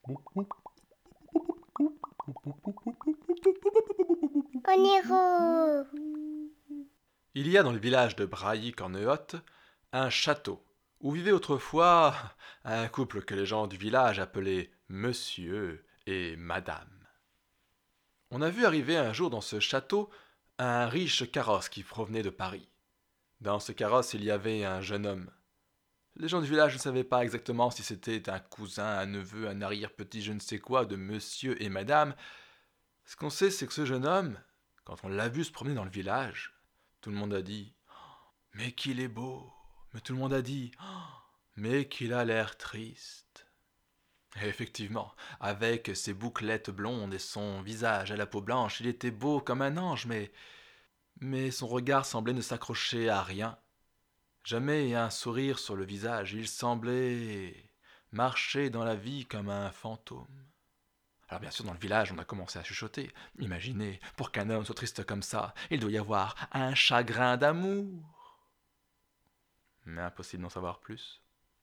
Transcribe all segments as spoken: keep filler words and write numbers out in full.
Oniro. Il y a dans le village de Brailly-Cornehotte un château où vivait autrefois un couple que les gens du village appelaient Monsieur et Madame. On a vu arriver un jour dans ce château un riche carrosse qui provenait de Paris. Dans ce carrosse, il y avait un jeune homme. Les gens du village ne savaient pas exactement si c'était un cousin, un neveu, un arrière-petit je ne sais quoi de Monsieur et Madame. Ce qu'on sait, c'est que ce jeune homme, quand on l'a vu se promener dans le village, tout le monde a dit « Mais qu'il est beau !» Mais tout le monde a dit « Mais qu'il a l'air triste !» Et effectivement, avec ses bouclettes blondes et son visage à la peau blanche, il était beau comme un ange, mais, mais son regard semblait ne s'accrocher à rien. Jamais un sourire sur le visage, il semblait marcher dans la vie comme un fantôme. Alors bien sûr, dans le village, on a commencé à chuchoter. Imaginez, pour qu'un homme soit triste comme ça, il doit y avoir un chagrin d'amour. Mais impossible d'en savoir plus.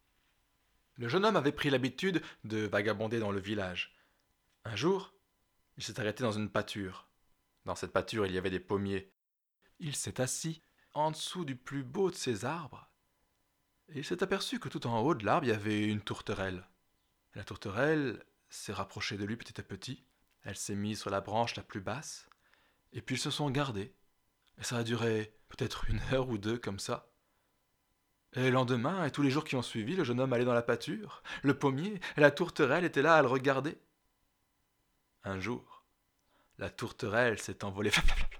Le jeune homme avait pris l'habitude de vagabonder dans le village. Un jour, il s'est arrêté dans une pâture. Dans cette pâture, il y avait des pommiers. Il s'est assis en dessous du plus beau de ces arbres, et il s'est aperçu que tout en haut de l'arbre, il y avait une tourterelle. La tourterelle s'est rapprochée de lui petit à petit, elle s'est mise sur la branche la plus basse, et puis ils se sont gardés. Et ça a duré peut-être une heure ou deux comme ça. Et le lendemain, et tous les jours qui ont suivi, le jeune homme allait dans la pâture, le pommier, et la tourterelle était là à le regarder. Un jour, la tourterelle s'est envolée,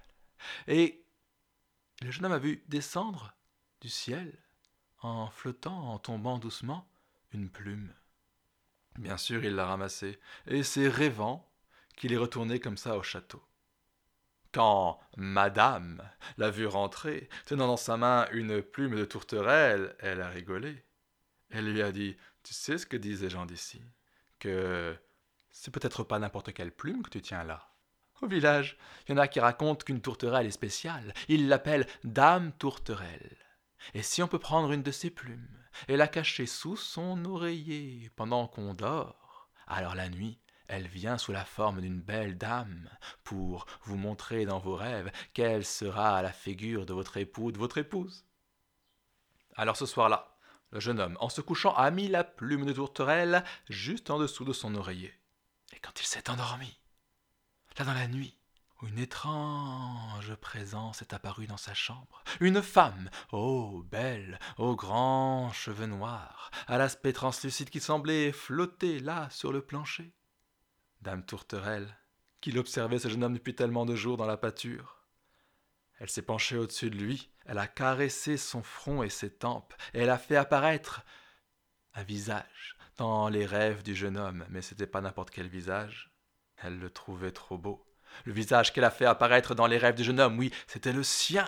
et le jeune homme a vu descendre du ciel, en flottant, en tombant doucement, une plume. Bien sûr, il l'a ramassée, et c'est rêvant qu'il est retourné comme ça au château. Quand Madame l'a vu rentrer, tenant dans sa main une plume de tourterelle, elle a rigolé. Elle lui a dit « Tu sais ce que disent les gens d'ici? Que c'est peut-être pas n'importe quelle plume que tu tiens là. Au village, il y en a qui racontent qu'une tourterelle est spéciale. Ils l'appellent Dame Tourterelle. Et si on peut prendre une de ses plumes et la cacher sous son oreiller pendant qu'on dort, alors la nuit, elle vient sous la forme d'une belle dame pour vous montrer dans vos rêves quelle sera la figure de votre époux ou de votre épouse. » Alors ce soir-là, le jeune homme, en se couchant, a mis la plume de tourterelle juste en dessous de son oreiller. Et quand il s'est endormi, là dans la nuit, une étrange présence est apparue dans sa chambre. Une femme, ô belle, aux grands cheveux noirs, à l'aspect translucide qui semblait flotter là sur le plancher. Dame Tourterelle, qui l'observait ce jeune homme depuis tellement de jours dans la pâture. Elle s'est penchée au-dessus de lui, elle a caressé son front et ses tempes, et elle a fait apparaître un visage dans les rêves du jeune homme, mais c'était pas n'importe quel visage. Elle le trouvait trop beau. Le visage qu'elle a fait apparaître dans les rêves du jeune homme, oui, c'était le sien.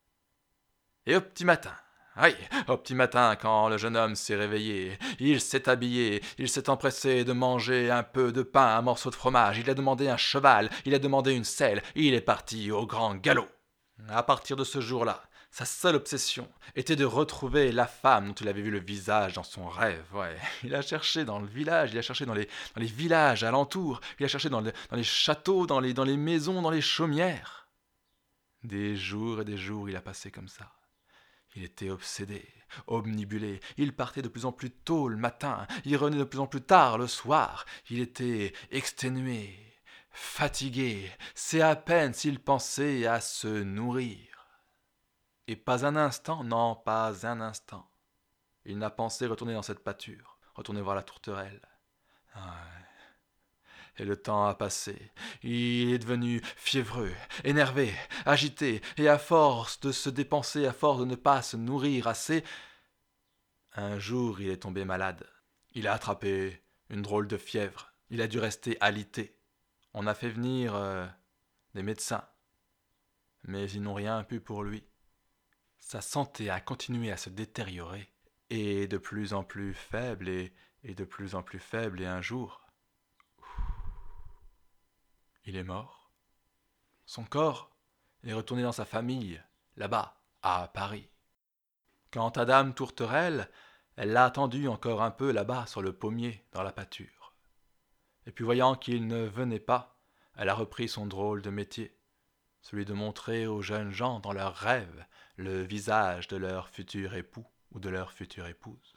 Et au petit matin, oui, au petit matin, quand le jeune homme s'est réveillé, il s'est habillé, il s'est empressé de manger un peu de pain, un morceau de fromage, il a demandé un cheval, il a demandé une selle, il est parti au grand galop. À partir de ce jour-là, sa seule obsession était de retrouver la femme dont il avait vu le visage dans son rêve. Ouais, il a cherché dans le village, il a cherché dans les, dans les villages alentours, il a cherché dans, le, dans les châteaux, dans les, dans les maisons, dans les chaumières. Des jours et des jours il a passé comme ça. Il était obsédé, omnibulé, il partait de plus en plus tôt le matin, il revenait de plus en plus tard le soir, il était exténué, fatigué, c'est à peine s'il pensait à se nourrir. Et pas un instant, non, pas un instant, il n'a pensé retourner dans cette pâture, retourner voir la tourterelle. Ah, et le temps a passé, il est devenu fiévreux, énervé, agité, et à force de se dépenser, à force de ne pas se nourrir assez, un jour il est tombé malade. Il a attrapé une drôle de fièvre, il a dû rester alité. On a fait venir euh, des médecins, mais ils n'ont rien pu pour lui. Sa santé a continué à se détériorer, et de plus en plus faible, et, et de plus en plus faible, et un jour, il est mort. Son corps est retourné dans sa famille, là-bas, à Paris. Quant à Dame Tourterelle, elle l'a attendu encore un peu là-bas, sur le pommier, dans la pâture. Et puis voyant qu'il ne venait pas, elle a repris son drôle de métier, celui de montrer aux jeunes gens dans leurs rêves le visage de leur futur époux ou de leur future épouse.